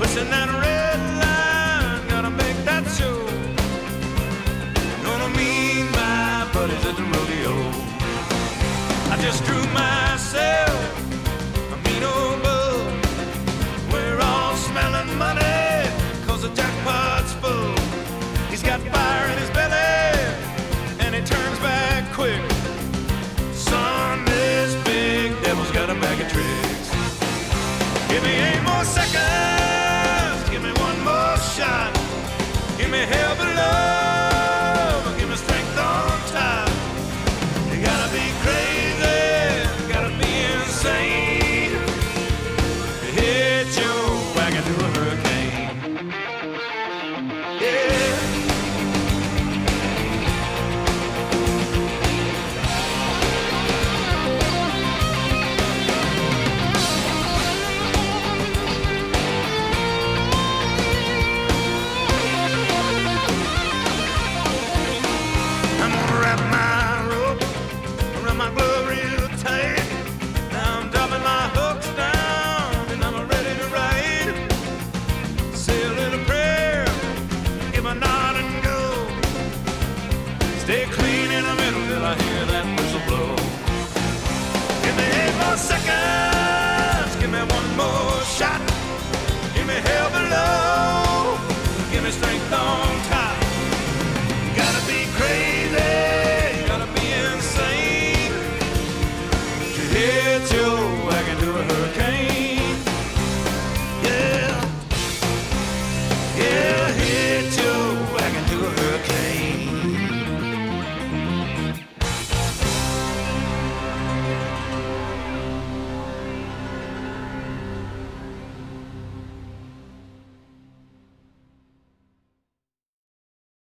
Pushing that red line, gotta make that show. Gonna meet my buddies at the rodeo. I just drew myself a mean old bug. We're all smelling money, cause the jackpot's full. He's got fire in his belly, and he turns back quick. Son, this big devil's got a bag of tricks. Give me 8 more seconds, give me 1 more shot. Give me hell below, give me strength on top. You gotta be crazy, you gotta be insane to hit your wagon through a hurricane. Yeah. Stay clean in the middle till I hear that whistle blow. Give me 8 more seconds, give me 1 more shot. Give me hell below, give me strength on top. You gotta be crazy, you gotta be insane to hit your wagon to a hurricane.